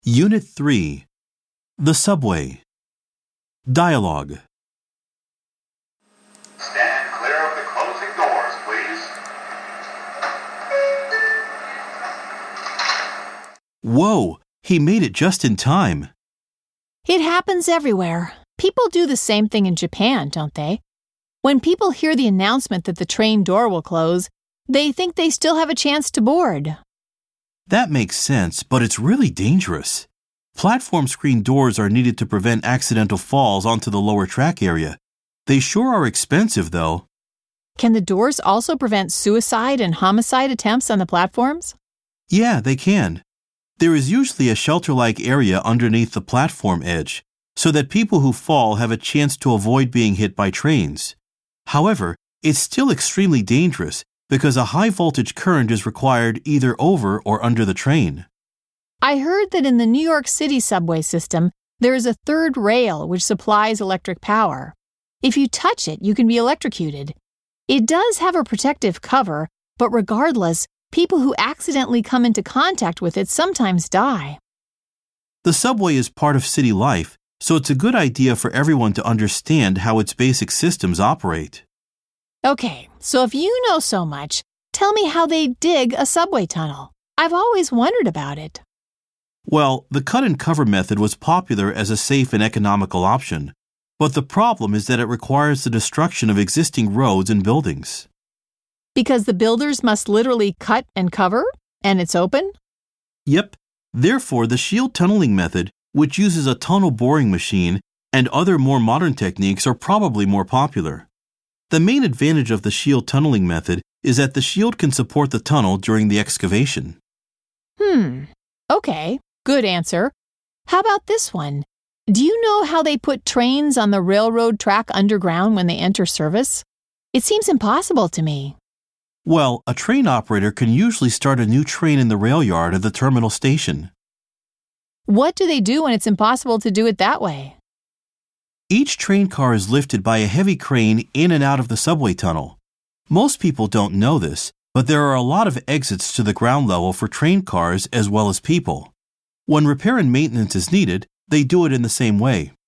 Unit 3. The Subway. Dialogue. Stand clear of the closing doors, please. Whoa, he made it just in time. It happens everywhere. People do the same thing in Japan, don't they? When people hear the announcement that the train door will close, they think they still have a chance to board. That makes sense, but it's really dangerous. Platform screen doors are needed to prevent accidental falls onto the lower track area. They sure are expensive, though. Can the doors also prevent suicide and homicide attempts on the platforms? Yeah, they can. There is usually a shelter-like area underneath the platform edge, so that people who fall have a chance to avoid being hit by trains. However, it's still extremely dangerous because a high-voltage current is required either over or under the train. I heard that in the New York City subway system, there is a third rail which supplies electric power. If you touch it, you can be electrocuted. It does have a protective cover, but regardless, people who accidentally come into contact with it sometimes die. The subway is part of city life, so it's a good idea for everyone to understand how its basic systems operate. Okay, so if you know so much, tell me how they dig a subway tunnel. I've always wondered about it. Well, the cut-and-cover method was popular as a safe and economical option, but the problem is that it requires the destruction of existing roads and buildings. Because the builders must literally cut and cover, and it's open? Yep. Therefore, the shield tunneling method, which uses a tunnel boring machine, and other more modern techniques are probably more popular. The main advantage of the shield tunneling method is that the shield can support the tunnel during the excavation. Okay, good answer. How about this one? Do you know how they put trains on the railroad track underground when they enter service? It seems impossible to me. Well, a train operator can usually start a new train in the rail yard of the terminal station. What do they do when it's impossible to do it that way? Each train car is lifted by a heavy crane in and out of the subway tunnel. Most people don't know this, but there are a lot of exits to the ground level for train cars as well as people. When repair and maintenance is needed, they do it in the same way.